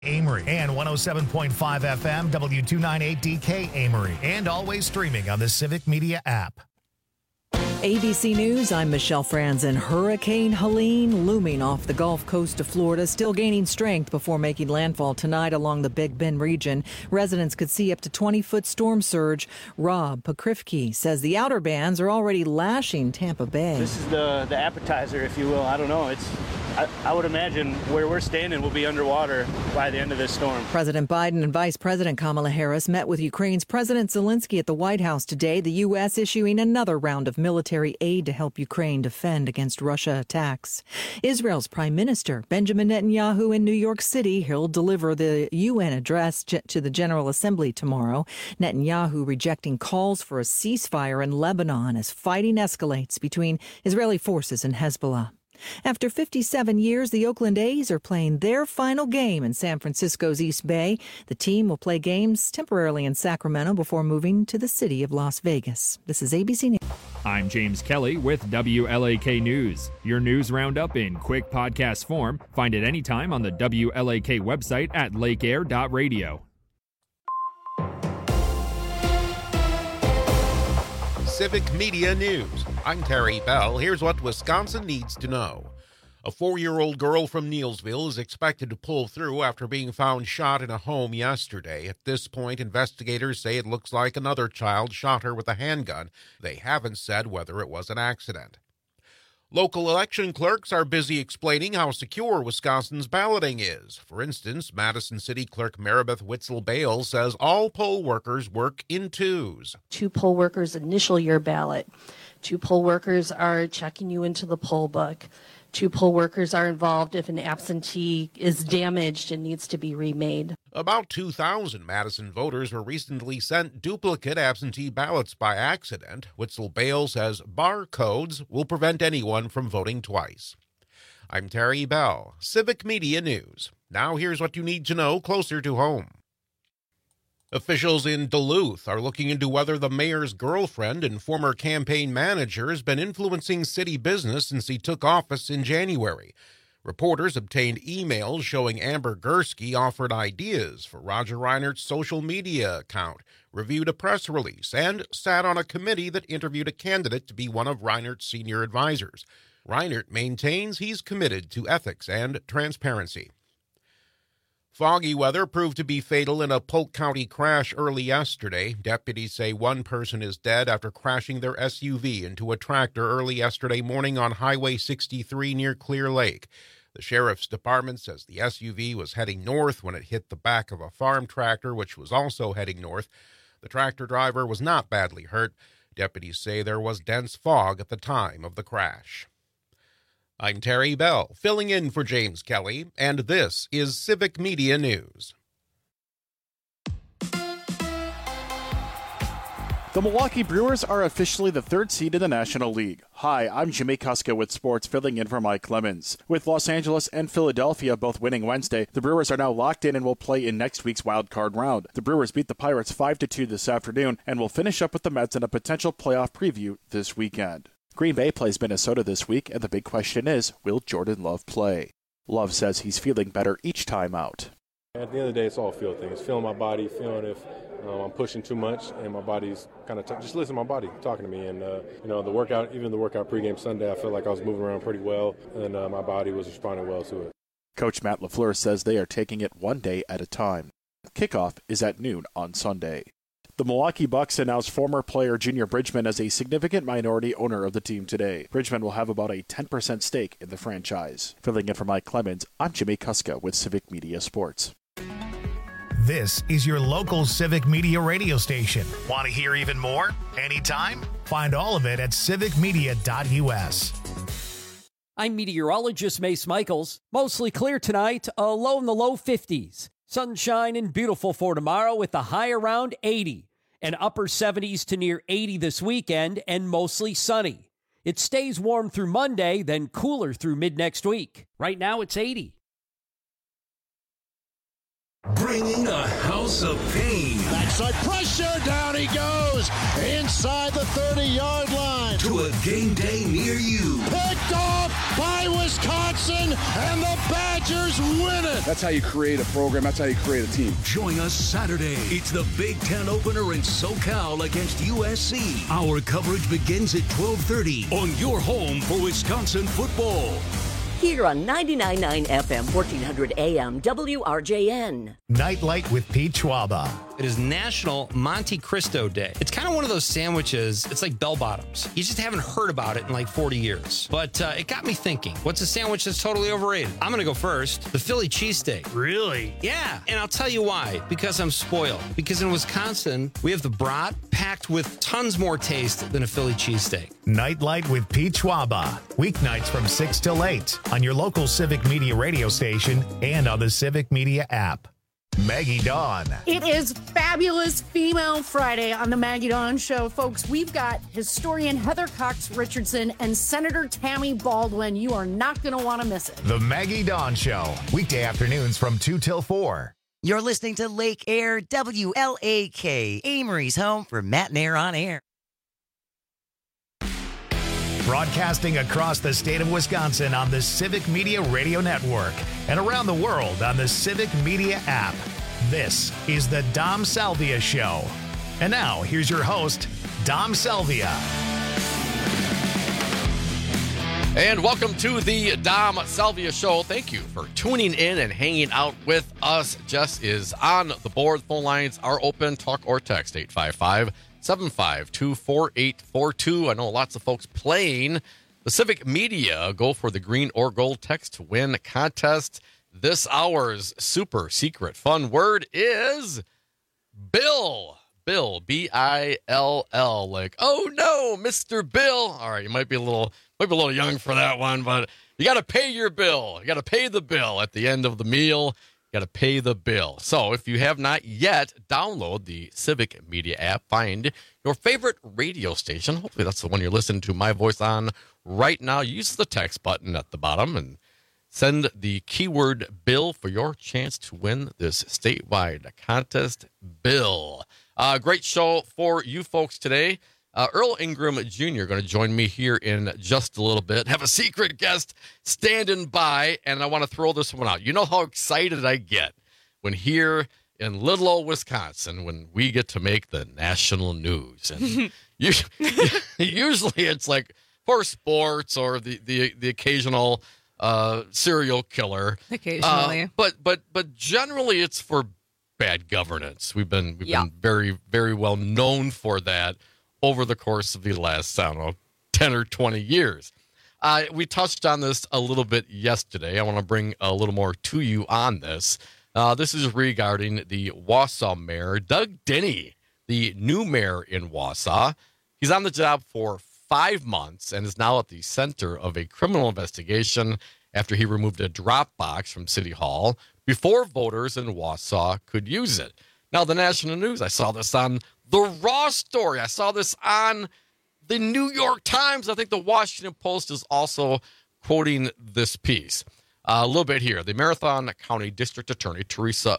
Amory and 107.5 FM W298DK Amory, and always streaming on the Civic Media app. ABC News, I'm Michelle Franzen. Hurricane Helene looming off the Gulf Coast of Florida, still gaining strength before making landfall tonight along the Big Bend region. Residents could see up to 20-foot storm surge. Rob Pokrifke says the outer bands are already lashing Tampa Bay. This is the appetizer, if you will. I don't know. I would imagine where we're standing will be underwater by the end of this storm. President Biden and Vice President Kamala Harris met with Ukraine's President Zelensky at the White House today. The U.S. issuing another round of military aid to help Ukraine defend against Russia attacks. Israel's Prime Minister Benjamin Netanyahu in New York City. He'll deliver the UN address to the General Assembly tomorrow. Netanyahu rejecting calls for a ceasefire in Lebanon as fighting escalates between Israeli forces and Hezbollah. After 57 years, the Oakland A's are playing their final game in San Francisco's East Bay. The team will play games temporarily in Sacramento before moving to the city of Las Vegas. This is ABC News. I'm James Kelly with WLAK News. Your news roundup in quick podcast form. Find it anytime on the WLAK website at lakeair.radio. Civic Media News. I'm Terry Bell. Here's what Wisconsin needs to know. A 4-year-old girl from Neillsville is expected to pull through after being found shot in a home yesterday. At this point, investigators say it looks like another child shot her with a handgun. They haven't said whether it was an accident. Local election clerks are busy explaining how secure Wisconsin's balloting is. For instance, Madison City Clerk Maribeth Witzel-Bales says all poll workers work in twos. 2 poll workers initial your ballot. 2 poll workers are checking you into the poll book. 2 poll workers are involved if an absentee is damaged and needs to be remade. About 2,000 Madison voters were recently sent duplicate absentee ballots by accident. Witzel-Bales says barcodes will prevent anyone from voting twice. I'm Terry Bell, Civic Media News. Now here's what you need to know closer to home. Officials in Duluth are looking into whether the mayor's girlfriend and former campaign manager has been influencing city business since he took office in January. Reporters obtained emails showing Amber Gursky offered ideas for Roger Reinert's social media account, reviewed a press release, and sat on a committee that interviewed a candidate to be one of Reinert's senior advisors. Reinert maintains he's committed to ethics and transparency. Foggy weather proved to be fatal in a Polk County crash early yesterday. Deputies say one person is dead after crashing their SUV into a tractor early yesterday morning on Highway 63 near Clear Lake. The sheriff's department says the SUV was heading north when it hit the back of a farm tractor, which was also heading north. The tractor driver was not badly hurt. Deputies say there was dense fog at the time of the crash. I'm Terry Bell, filling in for James Kelly, and this is Civic Media News. The Milwaukee Brewers are officially the 3rd seed in the National League. Hi, I'm Jimmy Kuska with sports, filling in for Mike Clemens. With Los Angeles and Philadelphia both winning Wednesday, the Brewers are now locked in and will play in next week's wild card round. The Brewers beat the Pirates 5-2 this afternoon and will finish up with the Mets in a potential playoff preview this weekend. Green Bay plays Minnesota this week, and the big question is, will Jordan Love play? Love says he's feeling better each time out. At the end of the day, it's all feel things. Feeling my body, feeling if I'm pushing too much, and my body's kind of just listen to my body talking to me. And the workout, even the workout pregame Sunday, I felt like I was moving around pretty well, and my body was responding well to it. Coach Matt LaFleur says they are taking it one day at a time. Kickoff is at noon on Sunday. The Milwaukee Bucks announced former player Junior Bridgman as a significant minority owner of the team today. Bridgman will have about a 10% stake in the franchise. Filling in for Mike Clemens, I'm Jimmy Kuska with Civic Media Sports. This is your local Civic Media radio station. Want to hear even more? Anytime? Find all of it at civicmedia.us. I'm meteorologist Mace Michaels. Mostly clear tonight, a low in the low 50s. Sunshine and beautiful for tomorrow with a high around 80. And upper 70s to near 80 this weekend and mostly sunny. It stays warm through Monday, then cooler through mid next week. Right now it's 80. bringing a house of pain. Backside pressure, down he goes, inside the 30-yard line. To a game day near you. Picked off by Wisconsin, and the Badgers win it. That's how you create a program. That's how you create a team. Join us Saturday. It's the Big Ten opener in SoCal against USC. Our coverage begins at 12:30 on your home for Wisconsin football. Here on 99.9 FM, 1400 AM, WRJN. Nightlight with Pete Schwaba. It is National Monte Cristo Day. It's kind of one of those sandwiches, it's like bell bottoms. You just haven't heard about it in like 40 years. But it got me thinking, what's a sandwich that's totally overrated? I'm going to go first. The Philly cheesesteak. Really? Yeah, and I'll tell you why. Because I'm spoiled. Because in Wisconsin, we have the brat packed with tons more taste than a Philly cheesesteak. Nightlight with Pete Schwaba. Weeknights from 6 till 8 on your local Civic Media radio station and on the Civic Media app. Maggie Dawn. It is Fabulous Female Friday on the Maggie Dawn Show. Folks, we've got historian Heather Cox Richardson and Senator Tammy Baldwin. You are not going to want to miss it. The Maggie Dawn Show. Weekday afternoons from 2 till 4. You're listening to Lake Air WLAK, Amory's home for Matt and Air on Air. Broadcasting across the state of Wisconsin on the Civic Media Radio Network and around the world on the Civic Media app. This is the Dom Salvia Show. And now, here's your host, Dom Salvia. And welcome to the Dom Salvia Show. Thank you for tuning in and hanging out with us. Jess is on the board. Phone lines are open. Talk or text 855-752-4842. I know lots of folks playing the Civic Media Go for the Green or Gold Text to Win contest. This hour's super secret fun word is Bill. Bill, B-I-L-L. Like, oh no, Mr. Bill. All right, you might be a little young for that one, but you got to pay your bill. You got to pay the bill at the end of the meal. You got to pay the bill. So if you have not yet, download the Civic Media app. Find your favorite radio station. Hopefully that's the one you're listening to my voice on right now. Use the text button at the bottom and send the keyword bill for your chance to win this statewide contest bill. Great show for you folks today. Earl Ingram Jr. going to join me here in just a little bit. Have a secret guest standing by, and I want to throw this one out. You know how excited I get when here in little old Wisconsin when we get to make the national news. And usually it's like for sports or the occasional serial killer. Occasionally. But generally it's for bad governance. We've been very, very well known for that over the course of the last, 10 or 20 years. We touched on this a little bit yesterday. I want to bring a little more to you on this. This is regarding the Wausau mayor, Doug Denny, the new mayor in Wausau. He's on the job for 5 months and is now at the center of a criminal investigation after he removed a drop box from City Hall before voters in Wausau could use it. Now, the national news, I saw this on the Raw story. I saw this on the New York Times. I think the Washington Post is also quoting this piece. A little bit here. The Marathon County District Attorney, Teresa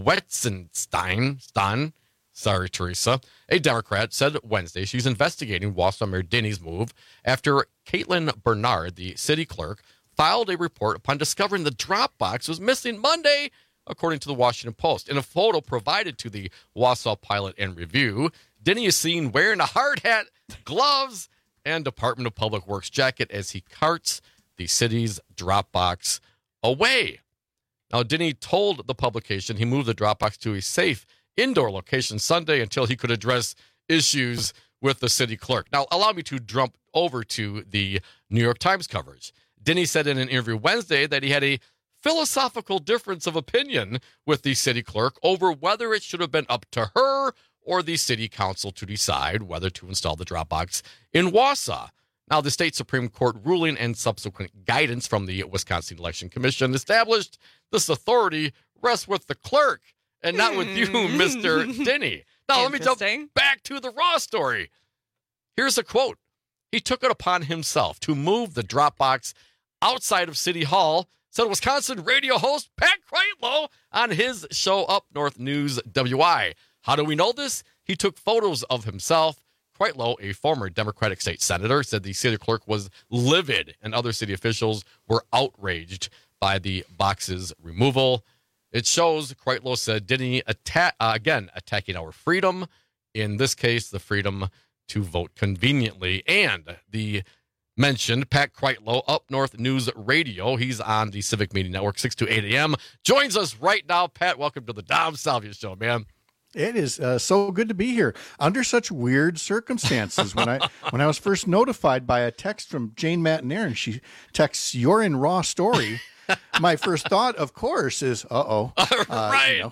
Wetzenstein, sorry, Teresa, a Democrat, said Wednesday she's investigating Wausau Mayor Denny's move after Caitlin Bernard, the city clerk, filed a report upon discovering the drop box was missing Monday, according to the Washington Post. In a photo provided to the Wausau Pilot and Review, Denny is seen wearing a hard hat, gloves, and Department of Public Works jacket as he carts the city's drop box away. Now, Denny told the publication he moved the drop box to a safe indoor location Sunday until he could address issues with the city clerk. Now, allow me to jump over to the New York Times coverage. Denny said in an interview Wednesday that he had a philosophical difference of opinion with the city clerk over whether it should have been up to her or the city council to decide whether to install the drop box in Wausau. Now, the state Supreme Court ruling and subsequent guidance from the Wisconsin Election Commission established this authority rests with the clerk and not with you, Mr. Denny. Now, let me jump back to the Raw story. Here's a quote. He took it upon himself to move the drop box outside of City Hall said Wisconsin radio host Pat Kreitlow on his show Up North News WI. How do we know this? He took photos of himself. Kreitlow, a former Democratic state senator, said the city clerk was livid and other city officials were outraged by the box's removal. It shows, Kreitlow said, didn't he attacking our freedom, in this case, the freedom to vote conveniently. And the mentioned Pat Kreitlow, Up North News Radio, he's on the Civic Media Network, 6 to 8 a.m., joins us right now. Pat, welcome to the Dom Salvia Show, man. It is so good to be here under such weird circumstances. When I was first notified by a text from Jane Matinair, and she texts, "You're in Raw Story," my first thought, of course, is, right.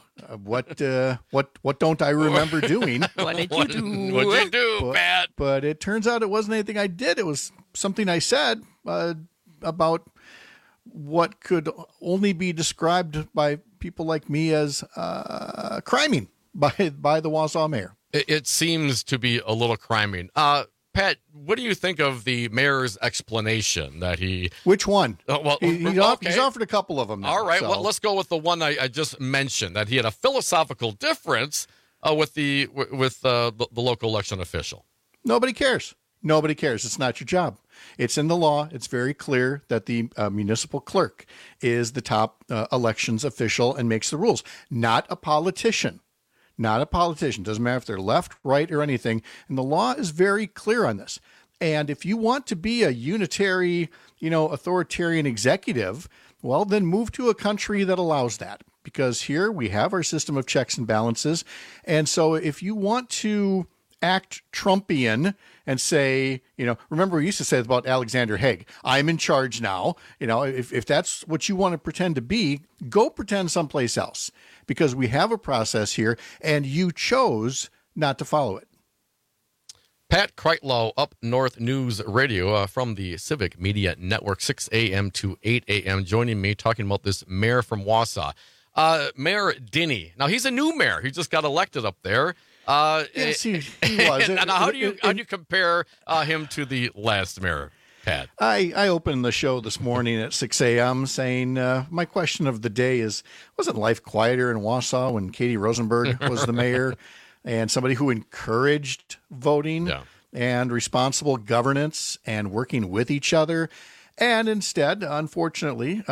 What don't I remember doing? What did you do? What'd you do, Pat? But it turns out it wasn't anything I did. It was something I said about what could only be described by people like me as criming by the Wausau mayor. It seems to be a little criming. Pat, what do you think of the mayor's explanation that he... Which one? He's okay. offered a couple of them now, all right, so. well, let's go with the one I just mentioned, that he had a philosophical difference with the local election official. Nobody cares. Nobody cares. It's not your job. It's in the law. It's very clear that the municipal clerk is the top elections official and makes the rules, not a politician. Not a politician. Doesn't matter if they're left, right, or anything. And the law is very clear on this. And if you want to be a unitary, authoritarian executive, well, then move to a country that allows that. Because here we have our system of checks and balances. And so if you want to act Trumpian and say, remember we used to say about Alexander Haig, I'm in charge now. If that's what you want to pretend to be, go pretend someplace else, because we have a process here and you chose not to follow it. Pat Kreitlow, Up North News Radio from the Civic Media Network, 6 a.m. to 8 a.m., joining me talking about this mayor from Wausau. Mayor Dinny. Now, he's a new mayor. He just got elected up there. Yes, he was. And how do you compare him to the last mayor, Pat? I opened the show this morning at 6 a.m. saying my question of the day is, wasn't life quieter in Wausau when Katie Rosenberg was the mayor and somebody who encouraged voting and responsible governance and working with each other? And instead, unfortunately,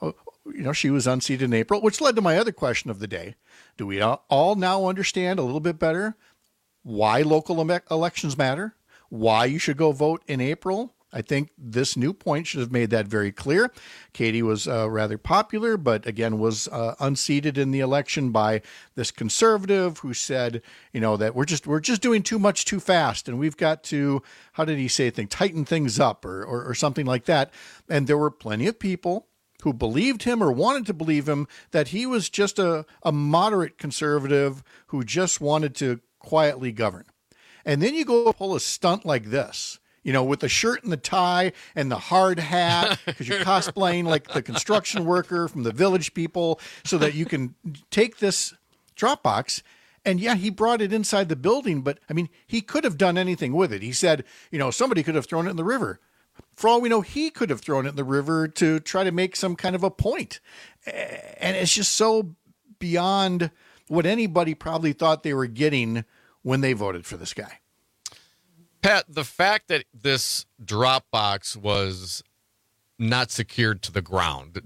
she was unseated in April, which led to my other question of the day. Do we all now understand a little bit better why local elections matter, why you should go vote in April? I think this new point should have made that very clear. Katie was rather popular, but again was unseated in the election by this conservative who said, that we're just doing too much too fast, and we've got to, how did he say things, tighten things up or something like that. And there were plenty of people who believed him or wanted to believe him that he was just a moderate conservative who just wanted to quietly govern. And then you go pull a stunt like this, with the shirt and the tie and the hard hat, because you're cosplaying like the construction worker from the Village People, so that you can take this drop box. And yeah, he brought it inside the building, but I mean, he could have done anything with it. He said, somebody could have thrown it in the river. For all we know, he could have thrown it in the river to try to make some kind of a point. And it's just so beyond what anybody probably thought they were getting when they voted for this guy. Pat, the fact that this drop box was not secured to the ground,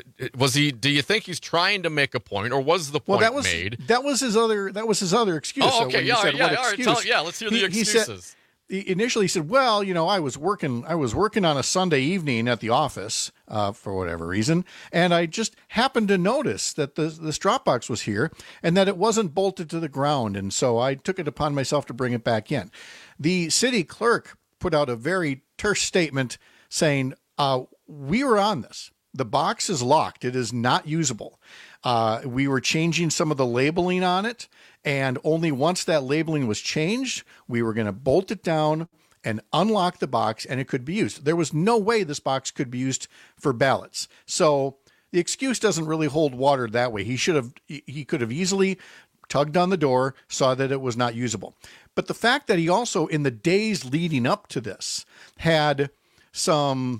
do you think he's trying to make a point, or was the point made? That was his other excuse. Oh, okay. All right. Let's hear the excuses. Initially he said, well, I was working on a Sunday evening at the office for whatever reason, and I just happened to notice that this drop box was here and that it wasn't bolted to the ground, and so I took it upon myself to bring it back in. The city clerk put out a very terse statement saying, we were on this. The box is locked. It is not usable. We were changing some of the labeling on it, and only once that labeling was changed, we were going to bolt it down and unlock the box, and it could be used. There was no way this box could be used for ballots. So the excuse doesn't really hold water that way. He could have easily tugged on the door, saw that it was not usable. But the fact that he also, in the days leading up to this, had some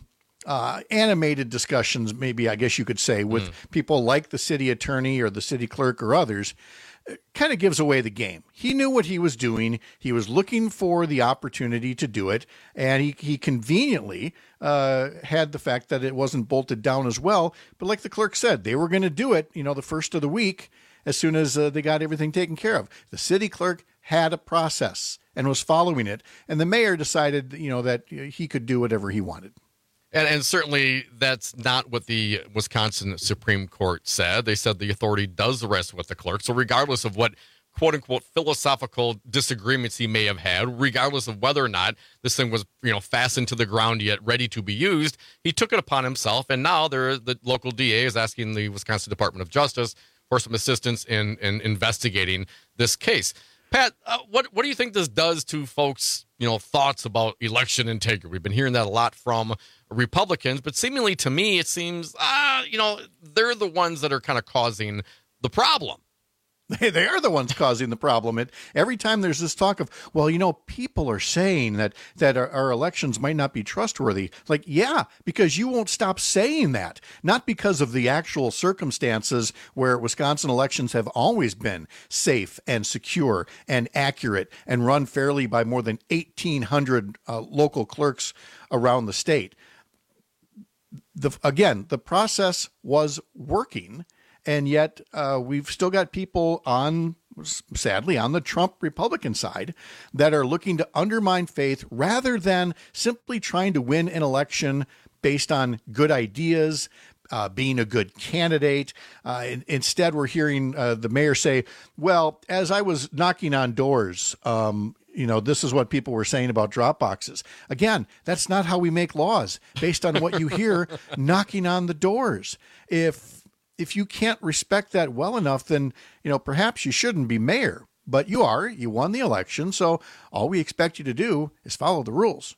animated discussions, maybe I guess you could say, with people like the city attorney or the city clerk or others, kind of gives away the game. He knew what he was doing. He was looking for the opportunity to do it, and he conveniently had the fact that it wasn't bolted down as well. But like the clerk said, they were going to do it, the first of the week as soon as they got everything taken care of. The city clerk had a process and was following it, and the mayor decided, that he could do whatever he wanted. And certainly that's not what the Wisconsin Supreme Court said. They said the authority does rest with the clerk. So regardless of what quote-unquote philosophical disagreements he may have had, regardless of whether or not this thing was fastened to the ground yet ready to be used, he took it upon himself. And now the local DA is asking the Wisconsin Department of Justice for some assistance in investigating this case. Pat, what do you think this does to folks' thoughts about election integrity? We've been hearing that a lot from Republicans, but seemingly to me, it seems they're the ones that are kind of causing the problem. They are the ones causing the problem. Every time there's this talk of, people are saying that our elections might not be trustworthy. Like, yeah, because you won't stop saying that. Not because of the actual circumstances where Wisconsin elections have always been safe and secure and accurate and run fairly by more than 1,800 local clerks around the state. The process was working. And yet we've still got people sadly, on the Trump Republican side that are looking to undermine faith rather than simply trying to win an election based on good ideas, being a good candidate. Instead, we're hearing the mayor say, well, as I was knocking on doors, this is what people were saying about drop boxes. Again, that's not how we make laws, based on what you hear knocking on the doors. If you can't respect that well enough, then, perhaps you shouldn't be mayor. But you are. You won the election, so all we expect you to do is follow the rules.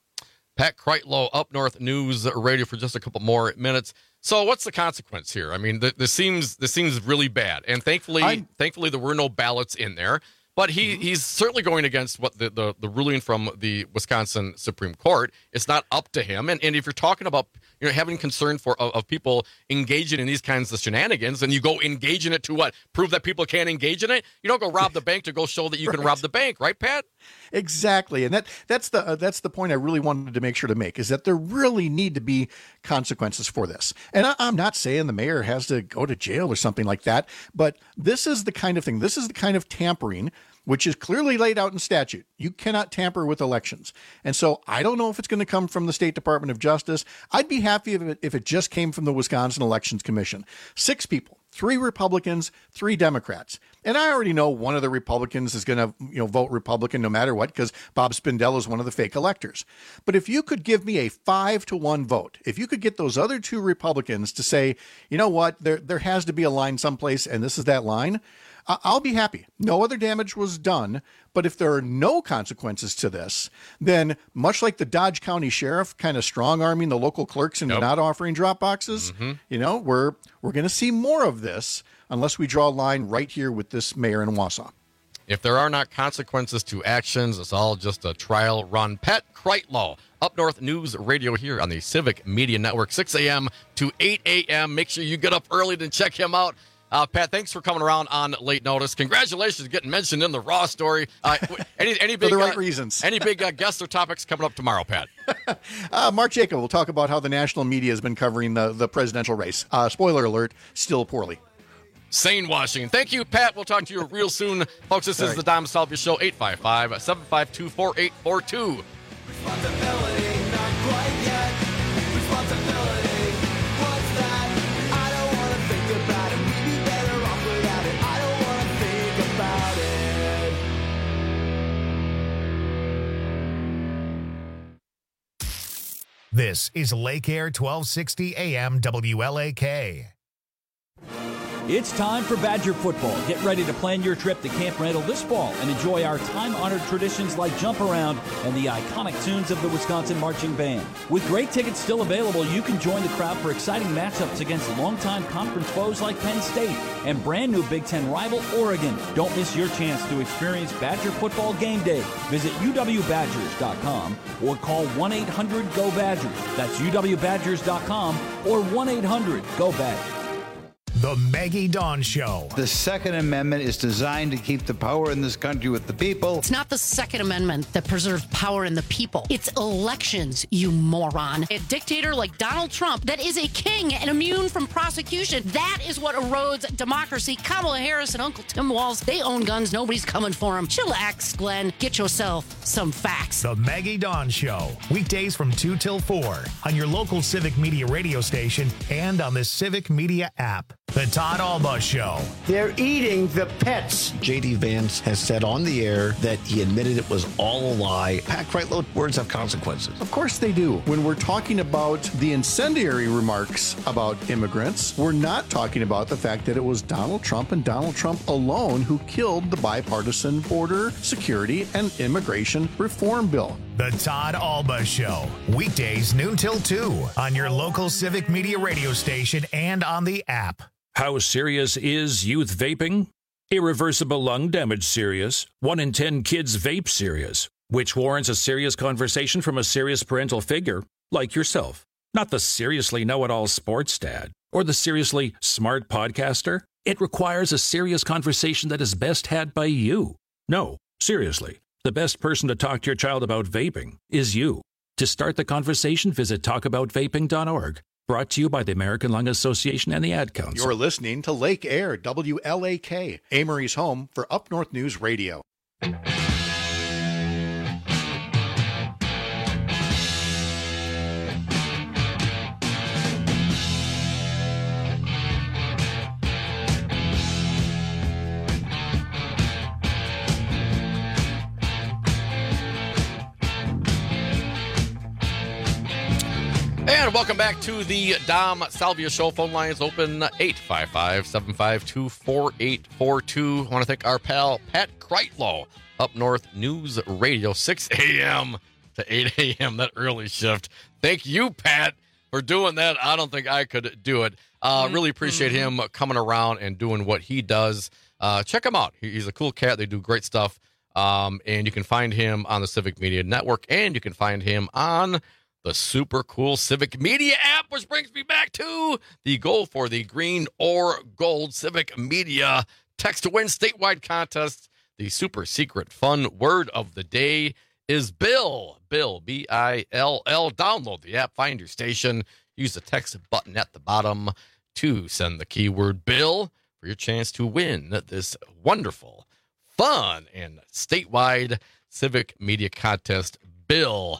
Pat Kreitlow, Up North News Radio, for just a couple more minutes. So what's the consequence here? I mean, this seems really bad. And thankfully there were no ballots in there. But he's certainly going against what the ruling from the Wisconsin Supreme Court. It's not up to him. And if you're talking about having concern of people engaging in these kinds of shenanigans, and you go engage in it to what? Prove that people can't engage in it? You don't go rob the bank to go show that you can rob the bank, right, Pat? Exactly. And that's the point I really wanted to make sure to make, is that there really need to be consequences for this. And I'm not saying the mayor has to go to jail or something like that, but this is the kind of thing, this is the kind of tampering which is clearly laid out in statute. You cannot tamper with elections. And so I don't know if it's going to come from the State Department of Justice. I'd be happy if it just came from the Wisconsin Elections Commission. 6 people, 3 Republicans, 3 Democrats. And I already know one of the Republicans is going to vote Republican no matter what, because Bob Spindell is one of the fake electors. But if you could give me a 5-to-1 vote, if you could get those other 2 Republicans to say, you know what, there has to be a line someplace, and this is that line, I'll be happy. No other damage was done. But if there are no consequences to this, then much like the Dodge County Sheriff kind of strong-arming the local clerks into not offering drop boxes, we're going to see more of this unless we draw a line right here with this mayor in Wausau. If there are not consequences to actions, it's all just a trial run. Pat Kreitlow, Up North News Radio here on the Civic Media Network, 6 a.m. to 8 a.m. Make sure you get up early to check him out. Pat, thanks for coming around on late notice. Congratulations getting mentioned in the Raw story. Any big, for the right reasons. Any big guests or topics coming up tomorrow, Pat? Mark Jacob will talk about how the national media has been covering the presidential race. Spoiler alert, still poorly. Sane washing. Thank you, Pat. We'll talk to you real soon. Folks, this is the Dom Salvia Show, 855-752-4842. Responsibility, not quite yet. Responsibility, what's that? I don't want to think about it. We'd be better off without it. I don't want to think about it. This is Lake Air 1260 AM WLAK. It's time for Badger football. Get ready to plan your trip to Camp Randall this fall and enjoy our time-honored traditions like Jump Around and the iconic tunes of the Wisconsin Marching Band. With great tickets still available, you can join the crowd for exciting matchups against longtime conference foes like Penn State and brand new Big Ten rival Oregon. Don't miss your chance to experience Badger football game day. Visit uwbadgers.com or call 1-800-GO-BADGERS. That's uwbadgers.com or 1-800-GO-BADGERS. The Maggie Dawn Show. The Second Amendment is designed to keep the power in this country with the people. It's not the Second Amendment that preserves power in the people. It's elections, you moron. A dictator like Donald Trump that is a king and immune from prosecution. That is what erodes democracy. Kamala Harris and Uncle Tim Walz, they own guns. Nobody's coming for them. Chillax, Glenn. Get yourself some facts. The Maggie Dawn Show. Weekdays from 2 till 4 on your local Civic Media radio station and on the Civic Media app. The Todd Alba Show. They're eating the pets. J.D. Vance has said on the air that he admitted it was all a lie. Pat Kreitlow, words have consequences. Of course they do. When we're talking about the incendiary remarks about immigrants, we're not talking about the fact that it was Donald Trump and Donald Trump alone who killed the bipartisan border security and immigration reform bill. The Todd Alba Show. Weekdays noon till 2 on your local Civic Media radio station and on the app. How serious is youth vaping? Irreversible lung damage serious. 1 in 10 kids vape serious, which warrants a serious conversation from a serious parental figure like yourself. Not the seriously know-it-all sports dad or the seriously smart podcaster. It requires a serious conversation that is best had by you. No, seriously. The best person to talk to your child about vaping is you. To start the conversation, visit talkaboutvaping.org. Brought to you by the American Lung Association and the Ad Council. You're listening to Lake Air, WLAK, Amory's home for Up North News Radio. And welcome back to the Dom Salvia Show. Phone lines open 855-752-4842. I want to thank our pal Pat Kreitlow, Up North News Radio, 6 a.m. to 8 a.m., that early shift. Thank you, Pat, for doing that. I don't think I could do it. Really appreciate him coming around and doing what he does. Check him out. He's a cool cat. They do great stuff. And you can find him on the Civic Media Network, and you can find him on the super cool Civic Media app, which brings me back to the goal for the green or gold Civic Media text to win statewide contest. The super secret fun word of the day is Bill. Bill, B-I-L-L. Download the app, find your station, use the text button at the bottom to send the keyword Bill for your chance to win this wonderful, fun, and statewide Civic Media contest. Bill.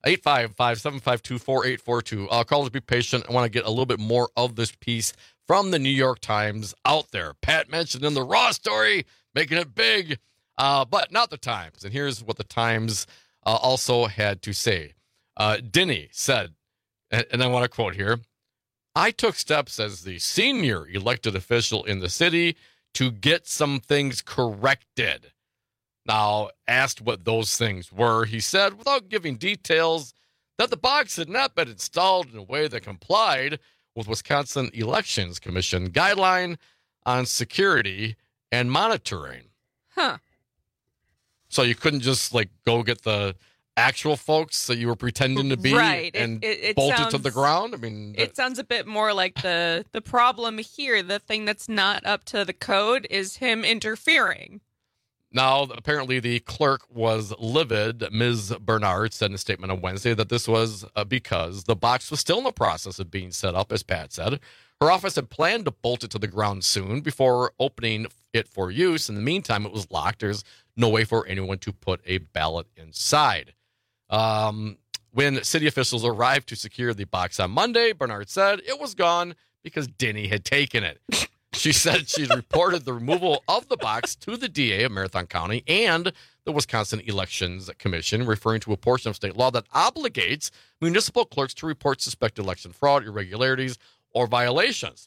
855-752-4842. Callers, be patient. I want to get a little bit more of this piece from the New York Times out there. Pat mentioned in the Raw story, making it big, but not the Times. And here's what the Times also had to say. Denny said, and I want to quote here, "I took steps as the senior elected official in the city to get some things corrected." Now, asked what those things were, he said, without giving details, that the box had not been installed in a way that complied with Wisconsin Elections Commission guideline on security and monitoring. Huh. So you couldn't just, go get the actual folks that you were pretending to be and bolt it to the ground? I mean, it sounds a bit more like the problem here, the thing that's not up to the code, is him interfering. Now, apparently the clerk was livid. Ms. Bernard said in a statement on Wednesday that this was because the box was still in the process of being set up, as Pat said. Her office had planned to bolt it to the ground soon before opening it for use. In the meantime, it was locked. There's no way for anyone to put a ballot inside. When city officials arrived to secure the box on Monday, Bernard said it was gone because Denny had taken it. She said she'd reported the removal of the box to the DA of Marathon County and the Wisconsin Elections Commission, referring to a portion of state law that obligates municipal clerks to report suspected election fraud, irregularities, or violations.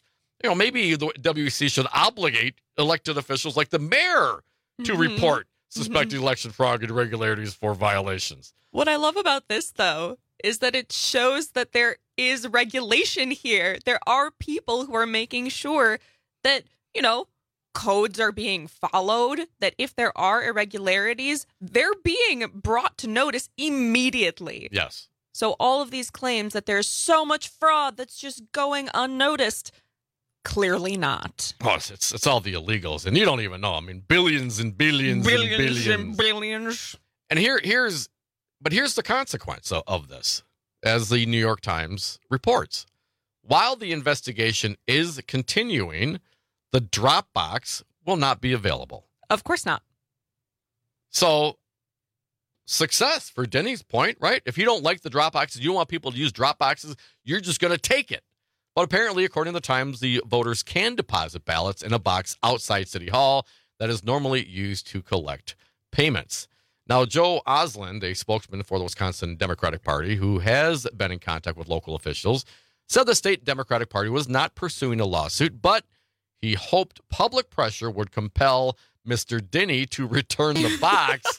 maybe the WEC should obligate elected officials like the mayor to report suspected election fraud and irregularities for violations. What I love about this, though, is that it shows that there is regulation here. There are people who are making sure that, codes are being followed, that if there are irregularities, they're being brought to notice immediately. Yes. So all of these claims that there's so much fraud that's just going unnoticed, clearly not. Oh, it's all the illegals, and you don't even know. I mean, billions and billions and billions. And billions. And here's the consequence of this, as the New York Times reports. While the investigation is continuing, the Dropbox will not be available. Of course not. So, success for Denny's point, right? If you don't like the Dropboxes, you don't want people to use Dropboxes, you're just going to take it. But apparently, according to the Times, the voters can deposit ballots in a box outside City Hall that is normally used to collect payments. Now, Joe Osland, a spokesman for the Wisconsin Democratic Party, who has been in contact with local officials, said the state Democratic Party was not pursuing a lawsuit, but he hoped public pressure would compel Mr. Denny to return the box.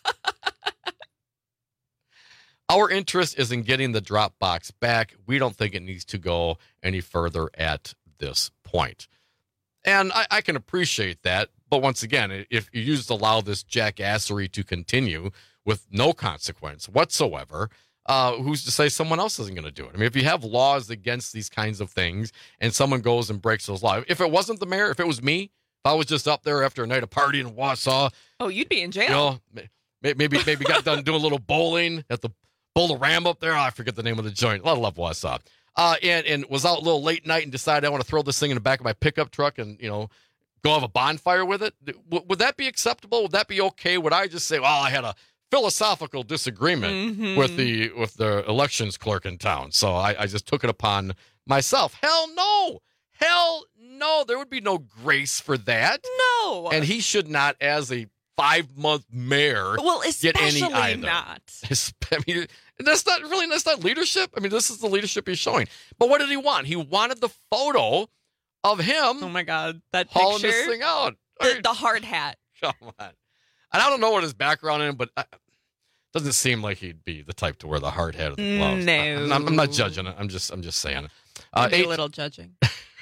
Our interest is in getting the Dropbox back. We don't think it needs to go any further at this point. And I can appreciate that. But once again, if you just allow this jackassery to continue with no consequence whatsoever, who's to say someone else isn't going to do it? I mean, if you have laws against these kinds of things and someone goes and breaks those laws, if it wasn't the mayor, if it was me, if I was just up there after a night of partying in Wausau. Oh, you'd be in jail. Maybe got done doing a little bowling at the Bowl-O-Ram up there. I forget the name of the joint. I love Wausau. And was out a little late night and decided I want to throw this thing in the back of my pickup truck and, go have a bonfire with it. Would that be acceptable? Would that be okay? Would I just say, well, I had a philosophical disagreement with the elections clerk in town, so I just took it upon myself? Hell no. There would be no grace for that. No. And he should not, as a 5-month mayor, get any either. Not. I mean, that's not leadership. I mean, this is the leadership he's showing. But what did he want? He wanted the photo of him. Oh my God, that hauling picture, this thing out. The hard hat. Come on. And I don't know what his background is, but it doesn't seem like he'd be the type to wear the hard hat or the gloves. No, I'm not judging it. I'm just saying. A little judging.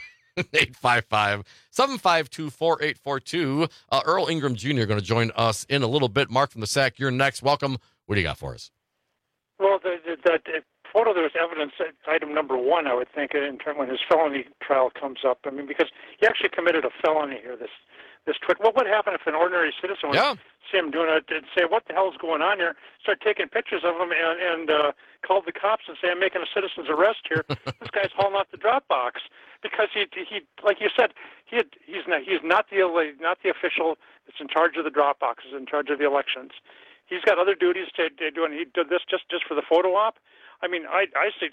855-752-4842. Earl Ingram Jr. going to join us in a little bit. Mark from the SAC, you're next. Welcome. What do you got for us? Well, the photo, there was evidence, item number one, I would think, in terms when his felony trial comes up. I mean, because he actually committed a felony here, this twit. What would happen if an ordinary citizen would see him doing it and say, what the hell is going on here? Start taking pictures of him and call the cops and say, I'm making a citizen's arrest here. This guy's hauling out the Dropbox. Because he like you said, he's not the official that's in charge of the Dropboxes, in charge of the elections. He's got other duties to do, and he did this just for the photo op. I mean, I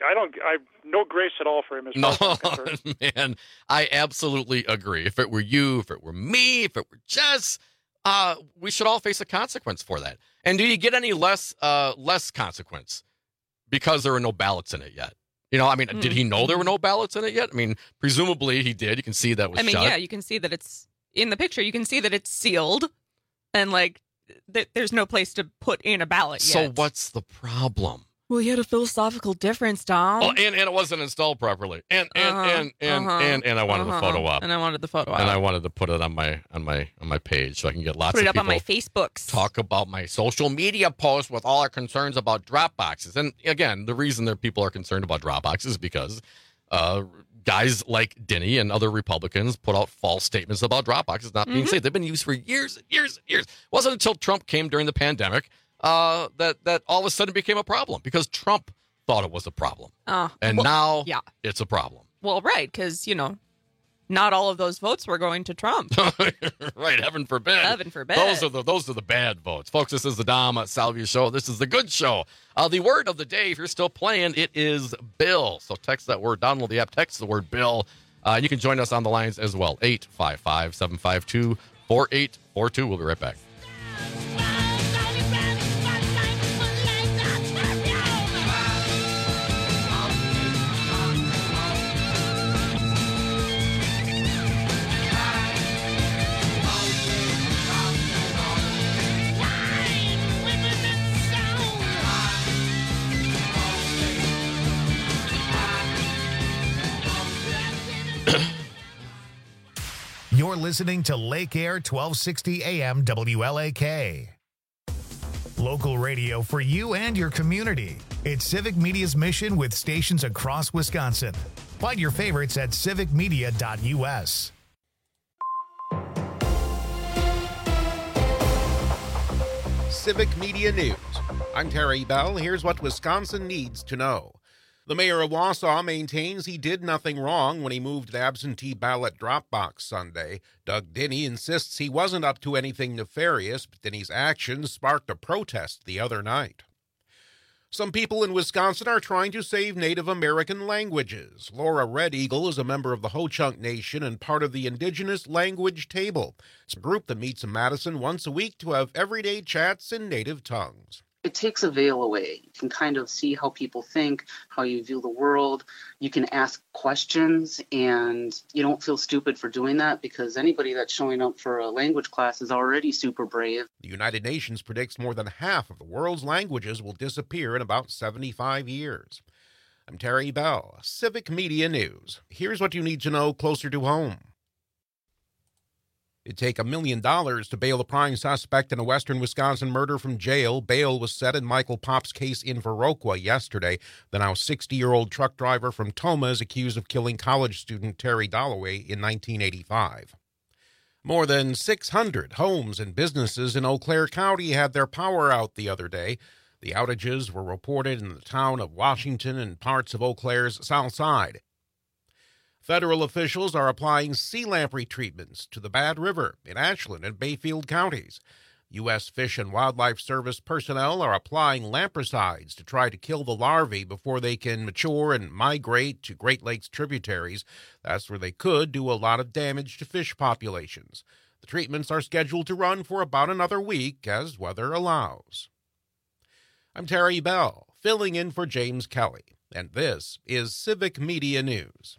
no grace at all for him. No, man, I absolutely agree. If it were you, if it were me, if it were Jess, we should all face a consequence for that. And do you get any less consequence because there are no ballots in it yet? Did he know there were no ballots in it yet? I mean, presumably he did. You can see that was shut. Yeah, you can see that it's in the picture. You can see that it's sealed, and there's no place to put in a ballot yet. So what's the problem? Well, he had a philosophical difference, Dom. Oh, and it wasn't installed properly. And I wanted the photo op. And I wanted the photo op. And I wanted to put it on my page so I can get lots of people. Put it up on my Facebooks. Talk about my social media posts with all our concerns about Dropboxes. And again, the reason that people are concerned about Dropboxes is because guys like Denny and other Republicans put out false statements about Dropboxes not being safe. They've been used for years and years and years. It wasn't until Trump came during the pandemic that all of a sudden became a problem because Trump thought it was a problem. Now it's a problem. Well, right, because, not all of those votes were going to Trump. Right, heaven forbid. Heaven forbid. Those are the bad votes. Folks, this is the Dom Salvia Show. This is the good show. The word of the day, if you're still playing, it is Bill. So text that word, download the app, text the word Bill. You can join us on the lines as well. 855-752-4842. We'll be right back. You're listening to Lake Air 1260 AM WLAK. Local radio for you and your community. It's Civic Media's mission with stations across Wisconsin. Find your favorites at civicmedia.us. Civic Media News. I'm Terry Bell. Here's what Wisconsin needs to know. The mayor of Wausau maintains he did nothing wrong when he moved the absentee ballot drop box Sunday. Doug Denny insists he wasn't up to anything nefarious, but Denny's actions sparked a protest the other night. Some people in Wisconsin are trying to save Native American languages. Laura Red Eagle is a member of the Ho-Chunk Nation and part of the Indigenous Language Table. It's a group that meets in Madison once a week to have everyday chats in native tongues. It takes a veil away. You can kind of see how people think, how you view the world. You can ask questions, and you don't feel stupid for doing that because anybody that's showing up for a language class is already super brave. The United Nations predicts more than half of the world's languages will disappear in about 75 years. I'm Terry Bell, Civic Media News. Here's what you need to know closer to home. It'd take $1 million to bail the prime suspect in a western Wisconsin murder from jail. Bail was set in Michael Pop's case in Viroqua yesterday. The now 60-year-old truck driver from Toma is accused of killing college student Terry Dalloway in 1985. More than 600 homes and businesses in Eau Claire County had their power out the other day. The outages were reported in the town of Washington and parts of Eau Claire's south side. Federal officials are applying sea lamprey treatments to the Bad River in Ashland and Bayfield counties. U.S. Fish and Wildlife Service personnel are applying lampricides to try to kill the larvae before they can mature and migrate to Great Lakes tributaries. That's where they could do a lot of damage to fish populations. The treatments are scheduled to run for about another week as weather allows. I'm Terry Bell, filling in for James Kelly, and this is Civic Media News.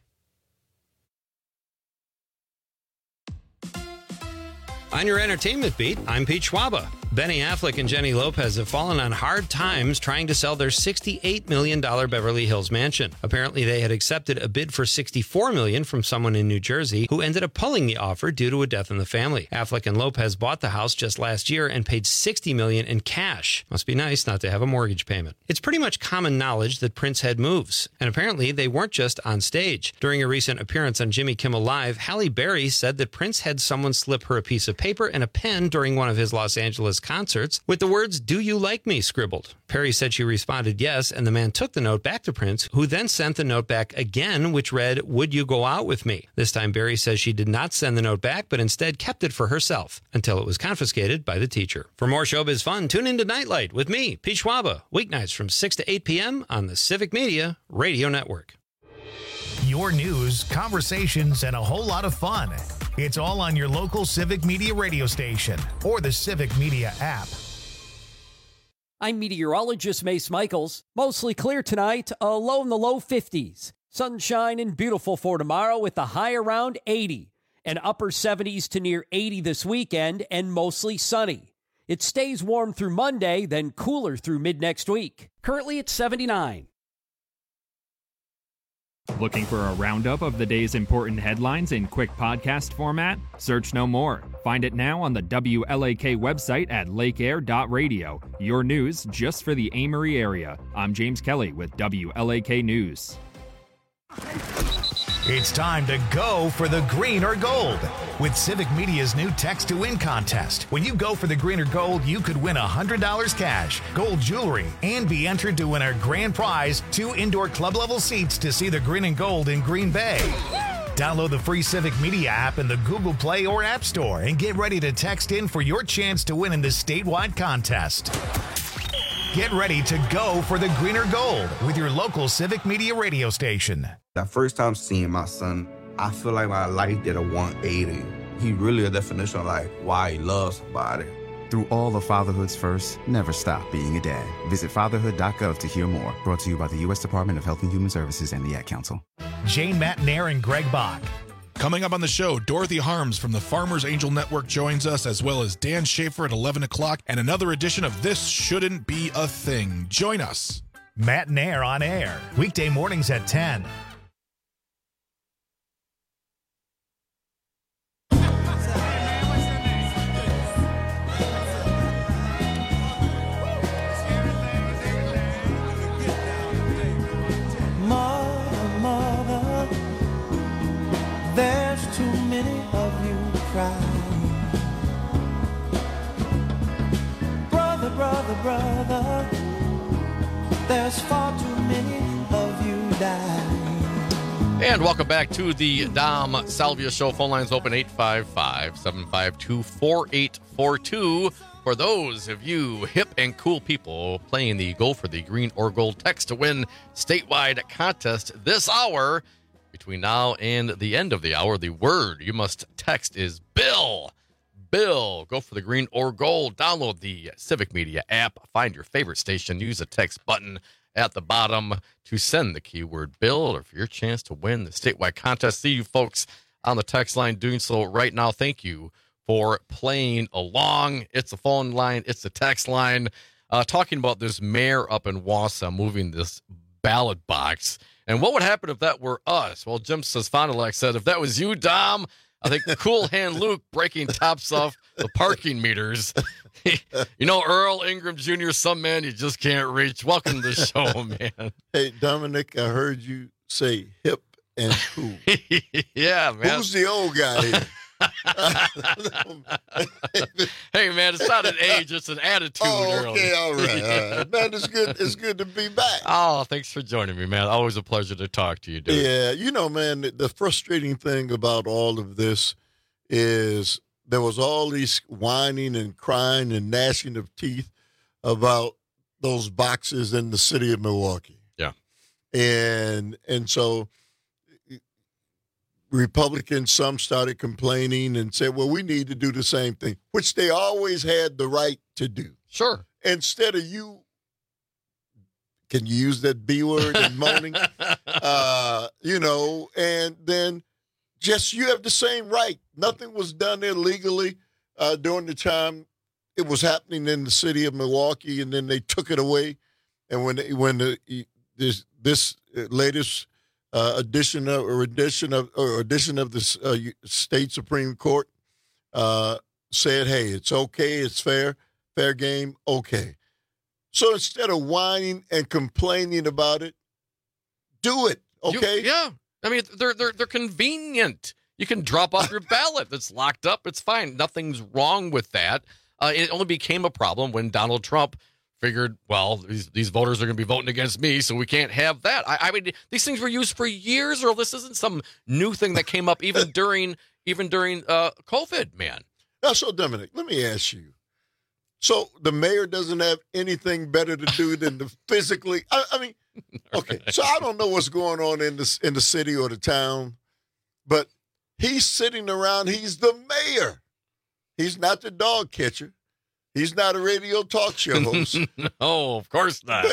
On your entertainment beat, I'm Pete Schwaba. Benny Affleck and Jenny Lopez have fallen on hard times trying to sell their $68 million Beverly Hills mansion. Apparently, they had accepted a bid for $64 million from someone in New Jersey who ended up pulling the offer due to a death in the family. Affleck and Lopez bought the house just last year and paid $60 million in cash. Must be nice not to have a mortgage payment. It's pretty much common knowledge that Prince had moves, and apparently they weren't just on stage. During a recent appearance on Jimmy Kimmel Live, Halle Berry said that Prince had someone slip her a piece of paper and a pen during one of his Los Angeles concerts with the words, "Do you like me?" scribbled. Perry said she responded yes, and the man took the note back to Prince, who then sent the note back again, which read, "Would you go out with me?" This time Berry says she did not send the note back, but instead kept it for herself until it was confiscated by the teacher. For more showbiz fun, tune into Nightlight with me, Pete Schwaba, weeknights from 6 to 8 p.m. on the Civic Media Radio Network. Your news, conversations, and a whole lot of fun. It's all on your local Civic Media radio station or the Civic Media app. I'm meteorologist Mace Michaels. Mostly clear tonight, a low in the low 50s. Sunshine and beautiful for tomorrow with a high around 80. And upper 70s to near 80 this weekend and mostly sunny. It stays warm through Monday, then cooler through mid-next week. Currently at 79. Looking for a roundup of the day's important headlines in quick podcast format? Search no more. Find it now on the WLAK website at lakeair.radio. Your news just for the Amory area. I'm James Kelly with WLAK News. It's time to go for the green or gold with Civic Media's new Text to Win contest. When you go for the green or gold, you could win $100 cash, gold jewelry, and be entered to win our grand prize, 2 indoor club level seats to see the green and gold in Green Bay. Download the free Civic Media app in the Google Play or App Store and get ready to text in for your chance to win in this statewide contest. Get ready to go for the green or gold with your local Civic Media radio station. The first time seeing my son, I feel like my life did a 180. He really a definition of like why he loves somebody. Through all of fatherhood's first, never stop being a dad. Visit fatherhood.gov to hear more. Brought to you by the U.S. Department of Health and Human Services and the Ad Council. Jane Matnair and Greg Bach. Coming up on the show, Dorothy Harms from the Farmers Angel Network joins us, as well as Dan Schaefer at 11 o'clock, and another edition of This Shouldn't Be a Thing. Join us. Matnair on air, weekday mornings at 10. there's far too many of you dying. And welcome back to the Dom Salvia Show. Phone lines open 855-752-4842. For those of you hip and cool people playing the Go for the Green or Gold text to win statewide contest this hour, between now and the end of the hour, the word you must text is Bill. Bill, go for the green or gold. Download the Civic Media app. Find your favorite station. Use the text button at the bottom to send the keyword Bill or for your chance to win the statewide contest. See you folks on the text line doing so right now. Thank you for playing along. It's the phone line. It's the text line. Talking about this mayor up in Wausau moving this ballot box. And what would happen if that were us? Well, Jim Sesfanilek said, if that was you, Dom, I think Cool Hand Luke breaking tops off the parking meters. You know, Earl Ingram Jr., some man you just can't reach. Welcome to the show, man. Hey, Dominic, I heard you say hip and cool. Yeah, man. Who's the old guy here? Hey, man, it's not an age, it's an attitude. Okay, all right. Man, it's good to be back. Oh, thanks for joining me, man. Always a pleasure to talk to you, dude. Yeah, you know, man, the frustrating thing about all of this is there was all these whining and crying and gnashing of teeth about those boxes in the city of Milwaukee. Yeah. And so Republicans, some started complaining and said, well, we need to do the same thing, which they always had the right to do. Sure. Instead of you, can you use that B word and moaning? You know, and then just you have the same right. Nothing was done illegally during the time it was happening in the city of Milwaukee, and then they took it away. And when this latest edition of the state Supreme Court said, hey, it's okay, it's fair game, okay. So instead of whining and complaining about it, do it, okay? Yeah. I mean, they're convenient. You can drop off your ballot that's locked up. It's fine. Nothing's wrong with that. It only became a problem when Donald Trump figured, well, these voters are going to be voting against me, so we can't have that. I mean, these things were used for years, Earl. This isn't some new thing that came up even during COVID, man. Now, so, Dominic, let me ask you. So the mayor doesn't have anything better to do than to physically I mean, okay, so I don't know what's going on in the city or the town, but he's sitting around, he's the mayor. He's not the dog catcher. He's not a radio talk show host. No, of course not.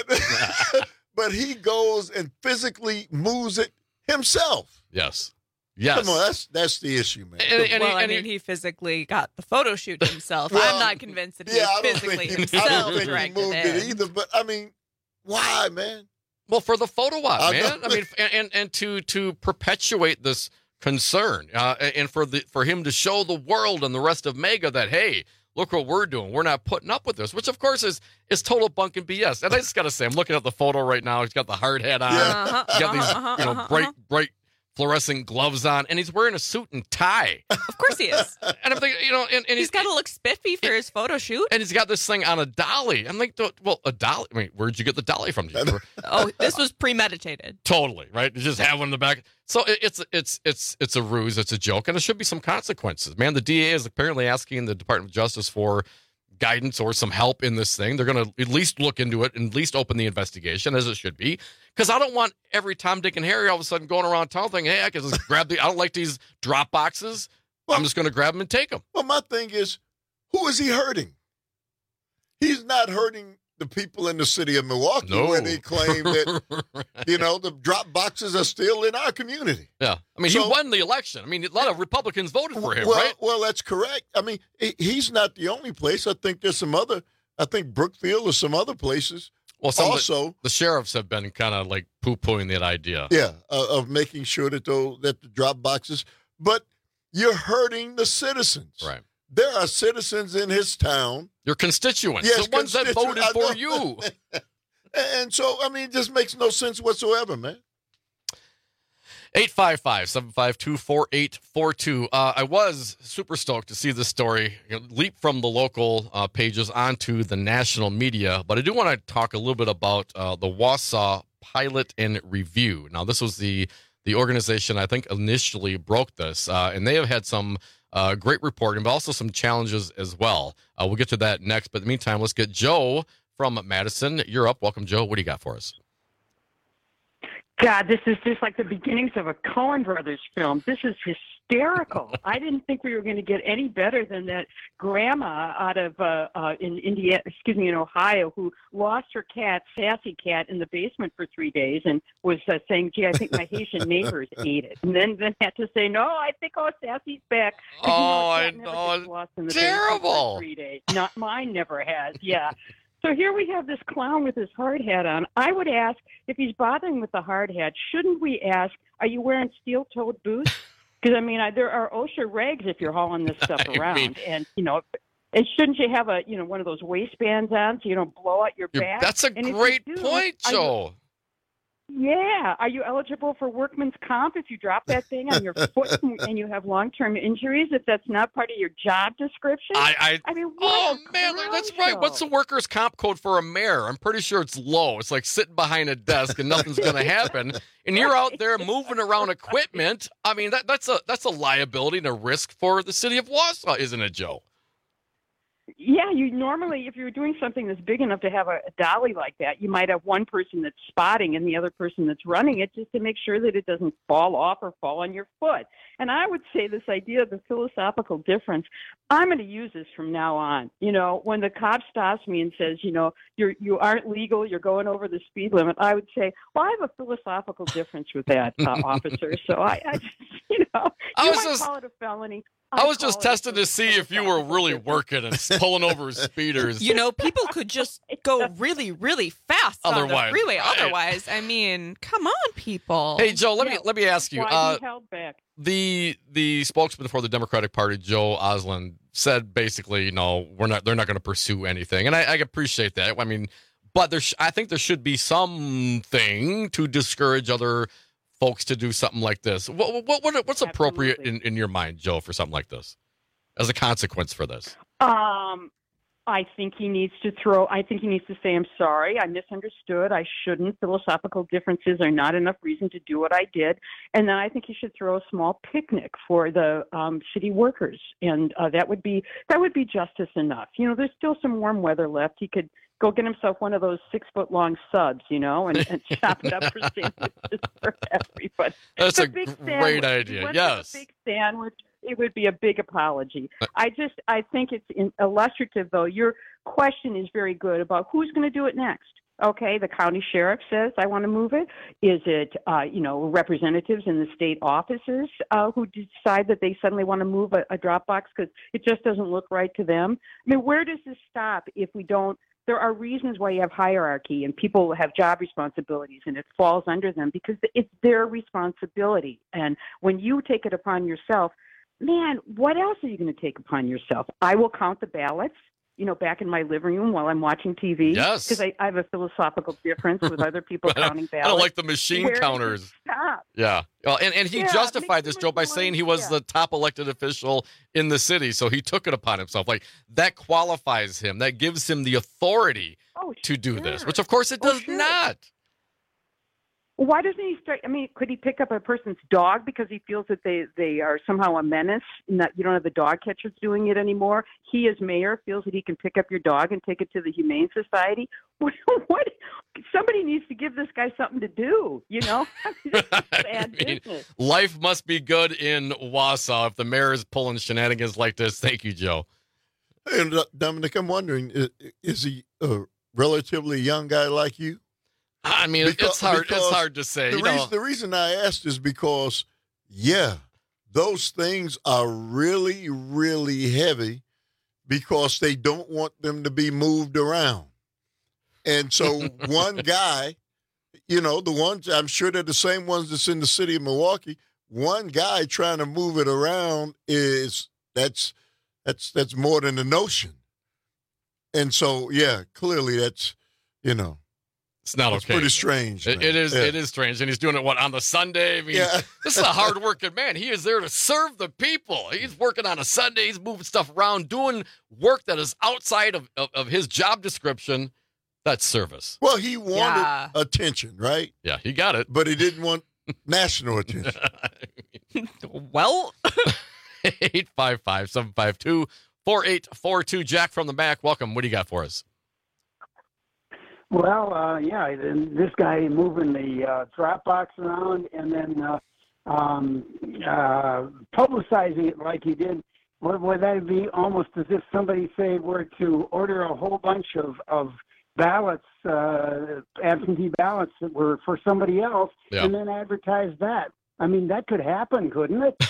But he goes and physically moves it himself. Yes. Come on, that's the issue, man. He physically got the photo shoot himself. Well, I'm not convinced that he physically himself I don't think he directed moved it either. But I mean, why, man? Well, for the photo op, man. I mean, and to perpetuate this concern, and for him to show the world and the rest of MAGA that, hey, look what we're doing. We're not putting up with this, which of course is total bunk and BS. And I just got to say, I'm looking at the photo right now. He's got the hard hat on. He's got these bright fluorescent gloves on, and he's wearing a suit and tie. Of course he is. And I'm thinking, and he's got to look spiffy for his photo shoot. And he's got this thing on a dolly. I'm like, well, a dolly? I mean, where'd you get the dolly from? Oh, this was premeditated. Totally, right? You just have one in the back. So it's a ruse. It's a joke, and there should be some consequences. Man, the DA is apparently asking the Department of Justice for guidance or some help in this thing. They're going to at least look into it and at least open the investigation, as it should be. Because I don't want every Tom, Dick, and Harry all of a sudden going around town thinking, hey, I can just grab I don't like these drop boxes. Well, I'm just going to grab them and take them. Well, my thing is, who is he hurting? He's not hurting the people in the city of Milwaukee when he claimed that, the drop boxes are still in our community. Yeah. I mean, he won the election. I mean, a lot of Republicans voted for him, right? Well, that's correct. I mean, he's not the only place. I think there's I think Brookfield or some other places. Well, also, the sheriffs have been kind of like poo-pooing that idea. Yeah, of making sure that the drop boxes. But you're hurting the citizens. Right. There are citizens in his town. Your constituents. Yes, the ones that voted for you. And so, I mean, it just makes no sense whatsoever, man. 855-752-4842. I was super stoked to see this story leap from the local pages onto the national media, but I do want to talk a little bit about the Wausau Pilot and Review. Now, this was the organization I think initially broke this, and they have had some great reporting, but also some challenges as well. We'll get to that next, but in the meantime, let's get Joe from Madison. You're up. Welcome, Joe. What do you got for us? God, this is just like the beginnings of a Coen Brothers film. This is hysterical. I didn't think we were going to get any better than that grandma out of in Ohio, who lost her cat, Sassy Cat, in the basement for 3 days and was saying, "Gee, I think my Haitian neighbors ate it," and then had to say, "No, I think Sassy's back." I know. Lost in the Terrible. for 3 days. Not mine. Never has. Yeah. So here we have this clown with his hard hat on. I would ask, if he's bothering with the hard hat, shouldn't we ask, are you wearing steel-toed boots? Because, I mean, there are OSHA regs if you're hauling this stuff around. And, and shouldn't you have one of those waistbands on so you don't blow out your back? That's a great point, Joe. Yeah. Are you eligible for workman's comp if you drop that thing on your foot and you have long-term injuries, if that's not part of your job description? I mean, that's right. What's the workers' comp code for a mayor? I'm pretty sure it's low. It's like sitting behind a desk and nothing's going to happen. And you're out there moving around equipment. I mean, that's a liability and a risk for the city of Wausau, isn't it, Joe? Yeah, you normally, if you're doing something that's big enough to have a dolly like that, you might have one person that's spotting and the other person that's running it, just to make sure that it doesn't fall off or fall on your foot. And I would say this idea of the philosophical difference, I'm going to use this from now on. When the cop stops me and says, you aren't legal, you're going over the speed limit, I would say, well, I have a philosophical difference with that, officer. So I you might call it a felony. I was just testing to see if you were really working and pulling over speeders. People could just go really, really fast on the freeway. Right. Otherwise, I mean, come on, people. Hey, Joe, let me ask you. Why he held back? The spokesman for the Democratic Party, Joe Osland, said basically, no, they're not going to pursue anything, and I appreciate that. I mean, but I think there should be something to discourage other folks to do something like this. What's appropriate in your mind, Joe, for something like this as a consequence for this? I think he needs to say, I'm sorry, I misunderstood, I shouldn't. Philosophical differences are not enough reason to do what I did. And then I think he should throw a small picnic for the city workers. And that would be justice enough. There's still some warm weather left. He could go get himself one of those 6-foot-long subs, and chop it up for sandwiches for everybody. That's a great idea. Yes. A big sandwich. It would be a big apology. I think it's illustrative, though. Your question is very good about who's going to do it next. Okay, the county sheriff says, I want to move it. Is it, representatives in the state offices who decide that they suddenly want to move a drop box because it just doesn't look right to them? I mean, where does this stop if we don't? There are reasons why you have hierarchy and people have job responsibilities and it falls under them because it's their responsibility. And when you take it upon yourself, man, what else are you going to take upon yourself? I will count the ballots, back in my living room while I'm watching TV. Yes. Because I have a philosophical difference with other people counting ballots. I don't like the machine counters. Yeah. Well, and he justified this, Joe, by saying he was the top elected official in the city. So he took it upon himself. Like, that qualifies him. That gives him the authority to do this, which, of course, it does not. Why doesn't he start? I mean, could he pick up a person's dog because he feels that they are somehow a menace and that you don't have the dog catchers doing it anymore? He, as mayor, feels that he can pick up your dog and take it to the Humane Society. What? Somebody needs to give this guy something to do, Bad business. Life must be good in Wausau if the mayor is pulling shenanigans like this. Thank you, Joe. And Dominic, I'm wondering, is he a relatively young guy like you? I mean, it's hard to say. The reason I asked is because, those things are really, really heavy because they don't want them to be moved around. And so one guy, the ones, I'm sure they're the same ones that's in the city of Milwaukee, one guy trying to move it around that's more than a notion. And so, clearly that's, It's not It's okay. pretty strange. It is. Yeah. It is strange, and he's doing it on the Sunday. I mean, this is a hard-working man. He is there to serve the people. He's working on a Sunday. He's moving stuff around, doing work that is outside of his job description. That's service. Well, he wanted attention, right? Yeah, he got it, but he didn't want national attention. Well, 855-752-4842. Jack from the back, welcome. What do you got for us? Well, yeah, and this guy moving the Dropbox around and then publicizing it like he did. Would that be almost as if somebody, say, were to order a whole bunch of ballots, absentee ballots that were for somebody else, and then advertise that? I mean, that could happen, couldn't it?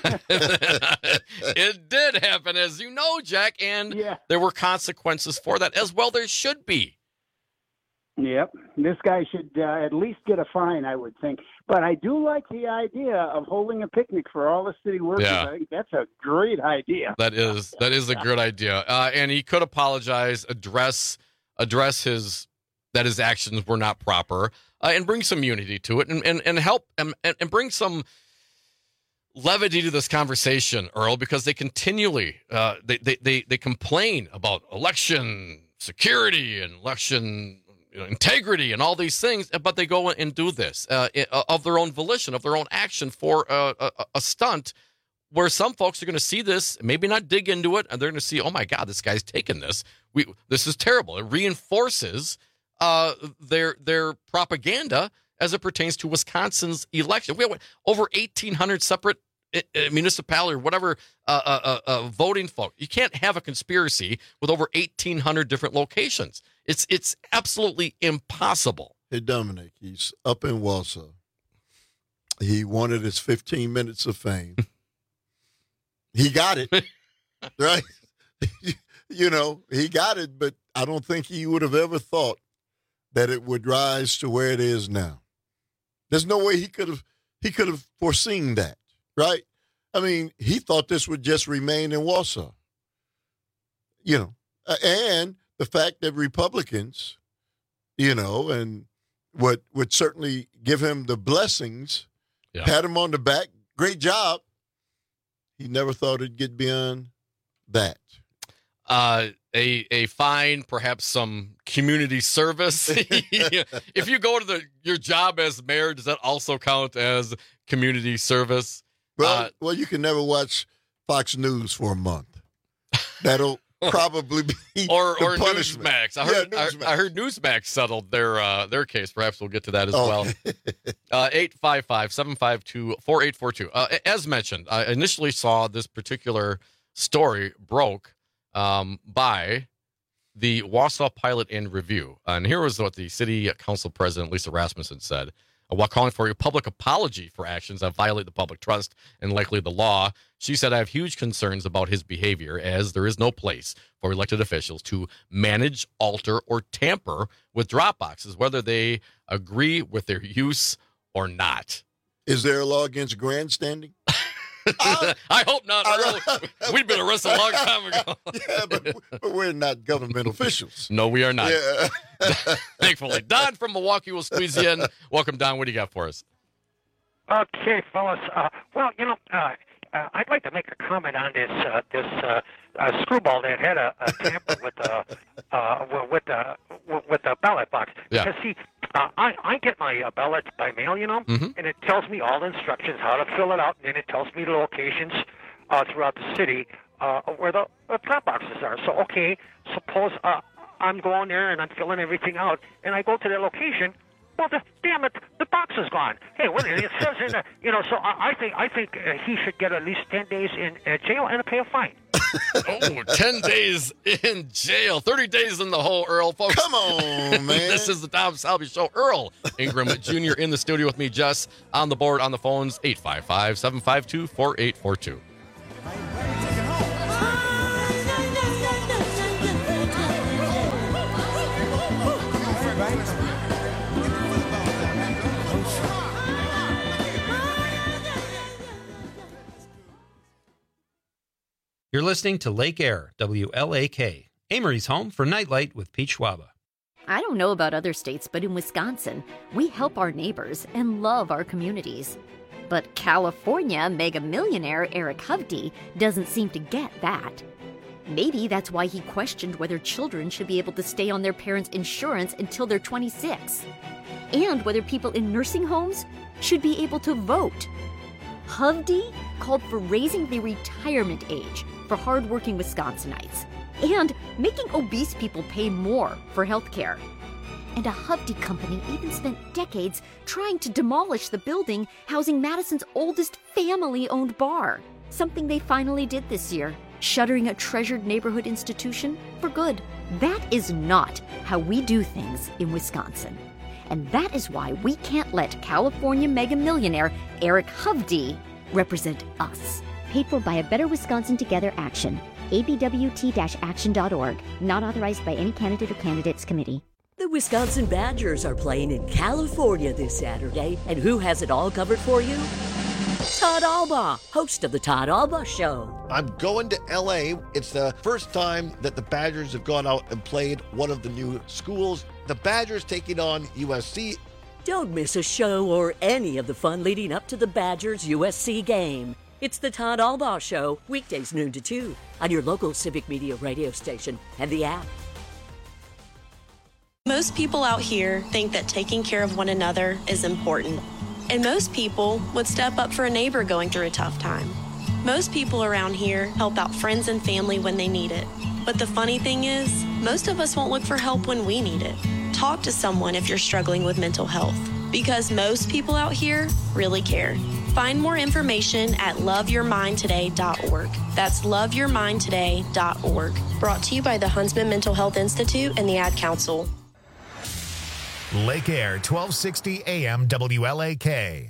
It did happen, as you know, Jack, and there were consequences for that as well. There should be. Yep. This guy should at least get a fine, I would think. But I do like the idea of holding a picnic for all the city workers. Yeah. I think that's a great idea. That is a good idea. And he could apologize, address his actions were not proper, and bring some unity to it, and help and bring some levity to this conversation, Earl, because they continually they complain about election security and election integrity and all these things, but they go and do this of their own volition, of their own action for a stunt where some folks are going to see this, maybe not dig into it, and they're going to see, oh my God, this guy's taking this. This is terrible. It reinforces their propaganda as it pertains to Wisconsin's election. We have over 1,800 separate municipality or whatever voting folk. You can't have a conspiracy with over 1,800 different locations. It's absolutely impossible. Hey, Dominic, he's up in Wausau. He wanted his 15 minutes of fame. He got it, right? He got it, but I don't think he would have ever thought that it would rise to where it is now. There's no way he could have foreseen that, right? I mean, he thought this would just remain in Wausau. And the fact that Republicans, and would certainly give him the blessings, pat him on the back, great job. He never thought it'd get beyond that. A fine, perhaps some community service. If you go to your job as mayor, does that also count as community service? Well, you can never watch Fox News for a month. That'll probably be or punishment. Newsmax. I heard Newsmax settled their case. Perhaps we'll get to that as well. 855-752-4842. As mentioned, I initially saw this particular story broke by the Wausau Pilot and Review. And here was what the city council president, Lisa Rasmussen, said. While calling for a public apology for actions that violate the public trust and likely the law, she said, I have huge concerns about his behavior, as there is no place for elected officials to manage, alter, or tamper with drop boxes, whether they agree with their use or not. Is there a law against grandstanding? I hope not, Earl. We've been arrested a long time ago. Yeah, but we're not government officials. No, we are not. Yeah. Thankfully. Don from Milwaukee will squeeze you in. Welcome, Don. What do you got for us? Okay, fellas. I'd like to make a comment on this screwball that had a tamper with the ballot box. Yeah. Because see, I get my ballot by mail, and it tells me all the instructions how to fill it out, and then it tells me the locations throughout the city where the drop boxes are. So, okay, suppose I'm going there and I'm filling everything out, and I go to the location. Well, damn it, the box is gone. Hey, what it says in the, so I think he should get at least 10 days in jail and pay a fine. 10 days in jail, 30 days in the hole, Earl, folks. Come on, man. This is the Dom Salvi Show. Earl Ingram Jr. in the studio with me, Jess, on the board, on the phones, 855-752-4842. You're listening to Lake Air, WLAK, Amory's home for Nightlight with Pete Schwaba. I don't know about other states, but in Wisconsin, we help our neighbors and love our communities. But California mega millionaire Eric Hovde doesn't seem to get that. Maybe that's why he questioned whether children should be able to stay on their parents' insurance until they're 26, and whether people in nursing homes should be able to vote. Hovde called for raising the retirement age for hardworking Wisconsinites and making obese people pay more for health care. And a Hovde company even spent decades trying to demolish the building housing Madison's oldest family-owned bar, something they finally did this year, shuttering a treasured neighborhood institution for good. That is not how we do things in Wisconsin. And that is why we can't let California mega millionaire Eric Hovde represent us. Paid for by a Better Wisconsin Together Action. abwt-action.org. Not authorized by any candidate or candidates committee. The Wisconsin Badgers are playing in California this Saturday, and who has it all covered for you? Todd Albaugh, host of the Todd Albaugh Show. I'm going to L.A. It's the first time that the Badgers have gone out and played one of the new schools. The Badgers taking on USC. Don't miss a show or any of the fun leading up to the Badgers USC game. It's the Todd Albaugh Show, weekdays noon to 2 on your local Civic Media radio station and the app. Most people out here think that taking care of one another is important. And most people would step up for a neighbor going through a tough time. Most people around here help out friends and family when they need it. But the funny thing is, most of us won't look for help when we need it. Talk to someone if you're struggling with mental health, because most people out here really care. Find more information at loveyourmindtoday.org. That's loveyourmindtoday.org. Brought to you by the Huntsman Mental Health Institute and the Ad Council. Lake Air, 1260 AM WLAK.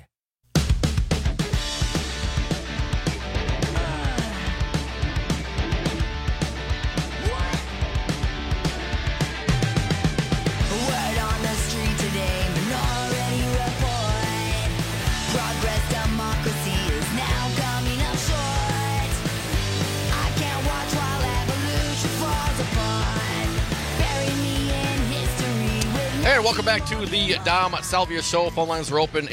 Word on the street today, Minority Report. Progress democracy is now coming up short. I can't watch while evolution falls apart. Bury me in history with And welcome back to the Dom Salvia Show. Phone lines are open,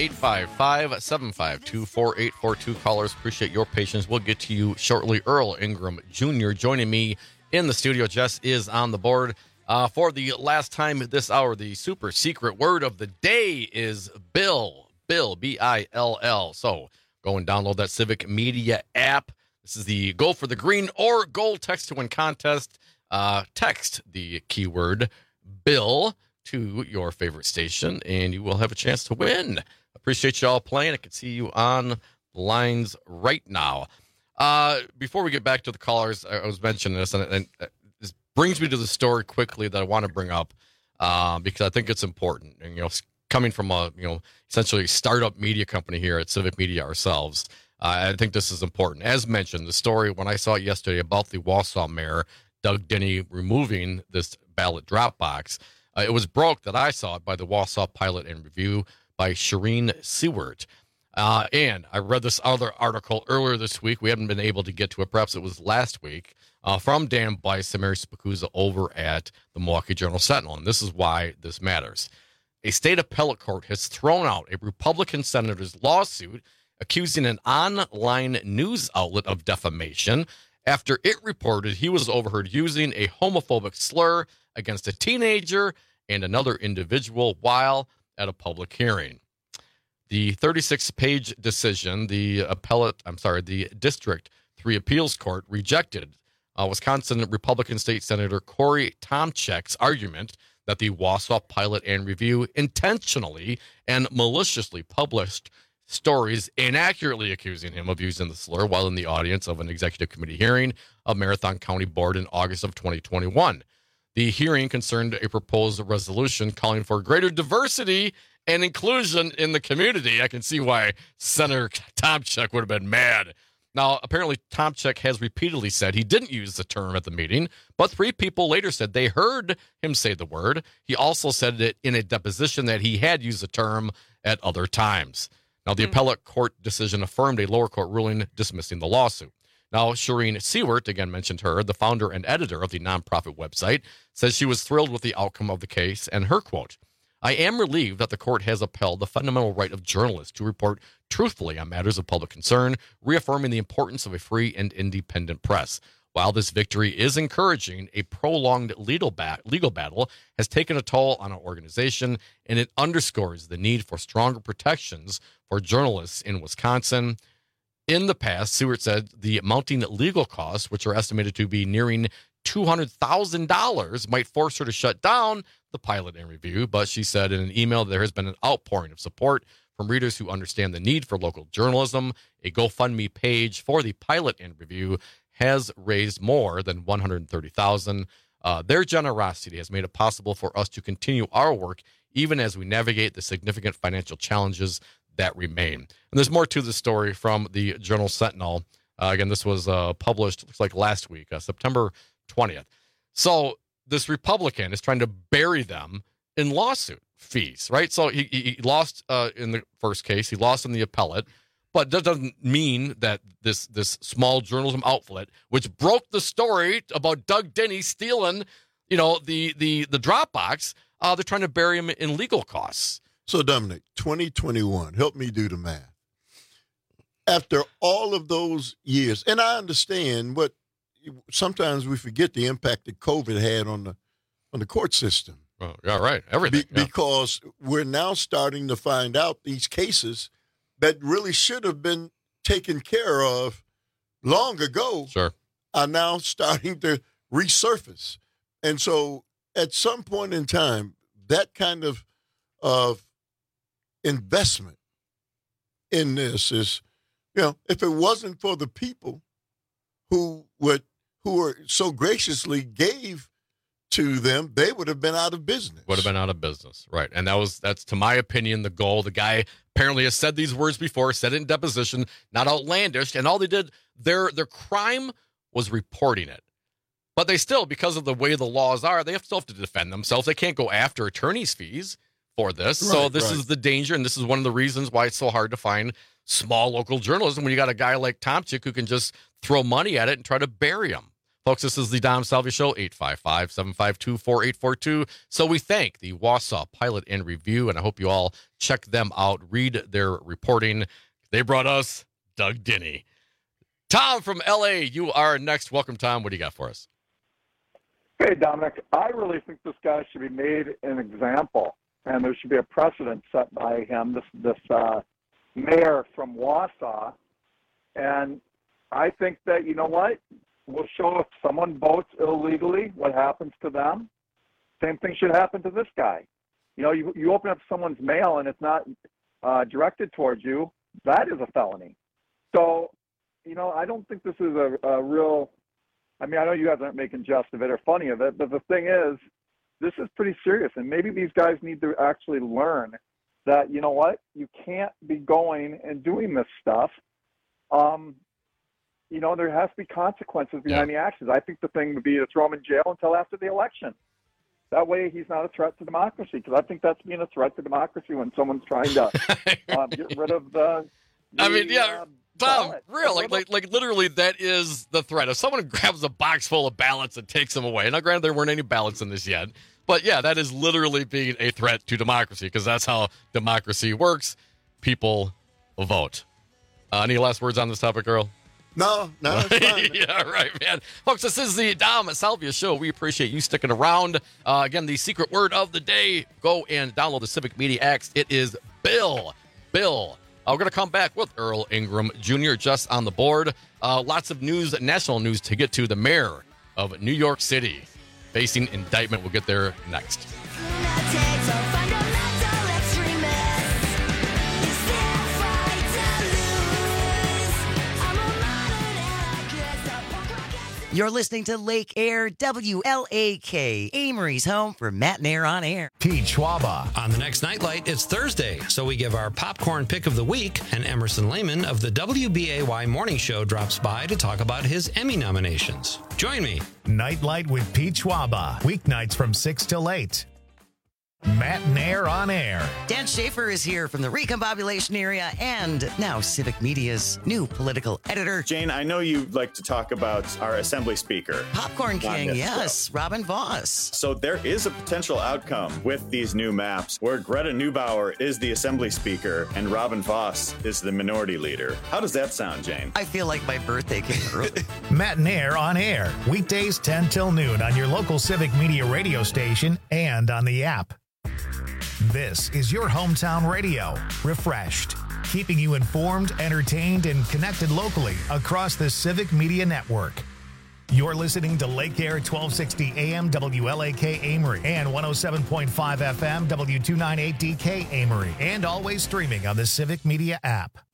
855-752-4842. Callers, appreciate your patience. We'll get to you shortly. Earl Ingram Jr. joining me in the studio. Jess is on the board. For the last time this hour, the super secret word of the day is Bill. Bill, B-I-L-L. So go and download that Civic Media app. This is the Go for the Green or Gold Text to Win contest. Text the keyword Bill to your favorite station, and you will have a chance to win. Appreciate you all playing. I can see you on the lines right now. Before we get back to the callers, I was mentioning this, and this brings me to the story quickly that I want to bring up because I think it's important. And, coming from a, essentially startup media company here at Civic Media ourselves, I think this is important. As mentioned, the story, when I saw it yesterday about the Wausau mayor, Doug Denny, removing this ballot drop box, it was broke that I saw it by the Wausau Pilot and Review by Shireen Seward. And I read this other article earlier this week. We haven't been able to get to it. Perhaps it was last week, from Dan Bice and Mary Spacuzza over at the Milwaukee Journal-Sentinel. And this is why this matters. A state appellate court has thrown out a Republican senator's lawsuit accusing an online news outlet of defamation after it reported he was overheard using a homophobic slur against a teenager and another individual while at a public hearing. The 36-page decision, the District 3 Appeals Court rejected Wisconsin Republican State Senator Corey Tomczak's argument that the Wausau Pilot and Review intentionally and maliciously published stories inaccurately accusing him of using the slur while in the audience of an executive committee hearing of Marathon County Board in August of 2021. The hearing concerned a proposed resolution calling for greater diversity and inclusion in the community. I can see why Senator Tomczak would have been mad. Now, apparently, Tomczak has repeatedly said he didn't use the term at the meeting, but 3 people later said they heard him say the word. He also said it in a deposition that he had used the term at other times. Now, the appellate court decision affirmed a lower court ruling dismissing the lawsuit. Now, Shireen Seward, again mentioned her, the founder and editor of the nonprofit website, says she was thrilled with the outcome of the case, and her quote, "I am relieved that the court has upheld the fundamental right of journalists to report truthfully on matters of public concern, reaffirming the importance of a free and independent press. While this victory is encouraging, a prolonged legal battle has taken a toll on our organization, and it underscores the need for stronger protections for journalists in Wisconsin." In the past, Seward said the mounting legal costs, which are estimated to be nearing $200,000, might force her to shut down the Pilot and Review, but she said in an email there has been an outpouring of support from readers who understand the need for local journalism. A GoFundMe page for the Pilot and Review has raised more than $130,000. Their generosity has made it possible for us to continue our work even as we navigate the significant financial challenges that remain. And there's more to the story from the Journal Sentinel. Again, this was published, looks like last week, September 20th. So this Republican is trying to bury them in lawsuit fees, right? So he lost in the first case, he lost in the appellate, but that doesn't mean that this small journalism outlet, which broke the story about Doug Denny stealing, the Dropbox, they're trying to bury him in legal costs. So, Dominic, 2021, help me do the math. After all of those years, and I understand what sometimes we forget the impact that COVID had on the court system. Oh, yeah, right. Everything. Because we're now starting to find out these cases that really should have been taken care of long ago are now starting to resurface. And so at some point in time, that kind of investment in this is, if it wasn't for the people who were so graciously gave to them, they would have been out of business. Right. And that's to my opinion the goal. The guy apparently has said these words before, said it in deposition, not outlandish, and all they did, their crime was reporting it. But they still, because of the way the laws are, they still have to defend themselves. They can't go after attorney's fees for this. Right, so this is the danger, and this is one of the reasons why it's so hard to find small local journalism when you got a guy like Tomchik who can just throw money at it and try to bury him. Folks, this is the Dom Salvia Show, 855-752-4842. So we thank the Wausau Pilot and Review, and I hope you all check them out, read their reporting. They brought us Doug Denny. Tom from L.A., you are next. Welcome, Tom. What do you got for us? Hey, Dominic. I really think this guy should be made an example, and there should be a precedent set by him, this mayor from Wausau. And I think that, you know what? We'll show if someone votes illegally, what happens to them. Same thing should happen to this guy. You open up someone's mail and it's not directed towards you, that is a felony. So, I don't think this is a real, I know you guys aren't making jest of it or funny of it, but the thing is, this is pretty serious. And maybe these guys need to actually learn that, you know what, you can't be going and doing this stuff. There has to be consequences behind the actions. I think the thing would be to throw him in jail until after the election. That way he's not a threat to democracy, because I think that's being a threat to democracy when someone's trying to get rid of the Tom, real, like literally that is the threat. If someone grabs a box full of ballots and takes them away, now granted there weren't any ballots in this yet, but yeah, that is literally being a threat to democracy, because that's how democracy works. People vote. Any last words on this topic, Earl? No, it's fine. Yeah, right, man. Folks, this is the Dom Salvia Show. We appreciate you sticking around. Again, the secret word of the day, go and download the Civic Media App. It is Bill. We're going to come back with Earl Ingram Jr. just on the board. Lots of news, national news to get to. The mayor of New York City facing indictment. We'll get there next. You're listening to Lake Air WLAK, Amory's home for Matt and Air on Air. Pete Schwaba. On the next Nightlight, it's Thursday, so we give our popcorn pick of the week, and Emerson Lehman of the WBAY Morning Show drops by to talk about his Emmy nominations. Join me. Nightlight with Pete Schwaba, weeknights from 6 till 8. Matt Nair on air. Dan Schaefer is here from the Recombobulation area and now Civic Media's new political editor. Jane, I know you like to talk about our Assembly Speaker. Popcorn King, yes, Robin Voss. So there is a potential outcome with these new maps where Greta Neubauer is the Assembly Speaker and Robin Voss is the Minority Leader. How does that sound, Jane? I feel like my birthday came early. Matt Nair on air, weekdays 10 till noon on your local Civic Media radio station and on the app. This is your hometown radio, refreshed, keeping you informed, entertained, and connected locally across the Civic Media Network. You're listening to Lake Air 1260 AM WLAK Amory and 107.5 FM W298DK Amory, and always streaming on the Civic Media app.